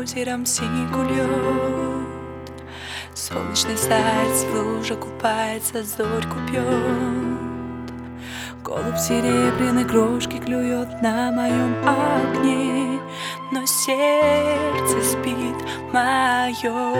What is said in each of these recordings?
бультером снегу лед. Солнечный заяц в луже купается, зорьку пьет. Голубь серебряной крошки клюет на моем окне, но сердце спит мое.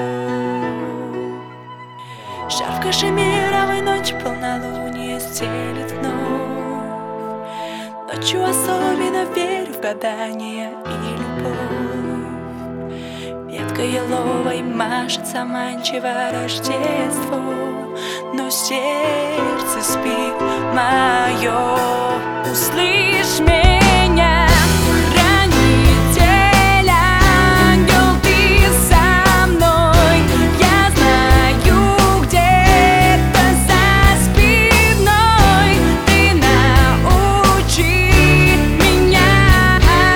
Жар в кашемировой ночи, полнолуние стелит вновь. Ночью особенно верю в гадания и любовь. Ветка еловой машет заманчиво Рождество, но сердце спит мое. Услышь меня, хранитель, ангел, ты со мной. Я знаю, где-то за спиной ты научи меня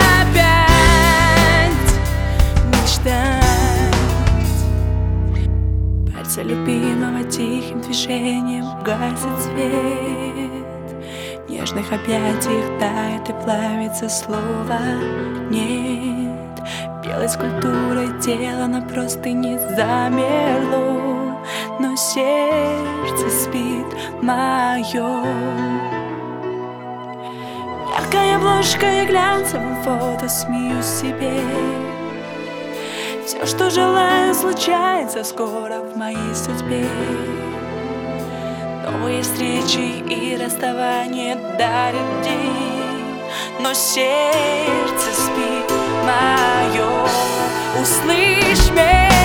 опять мечтать. Пальцы любимого тихим движением гасит свет. В нежных объятиях тает и плавится слово «нет». Белой скульптурой тело на простыне замерло, но сердце спит мое. Яркая обложка и глянцевым фото, смеюсь себе. Все, что желаю, случается скоро в моей судьбе. Новые встречи и расставания дарят день, но сердце спит мое. Услышь меня.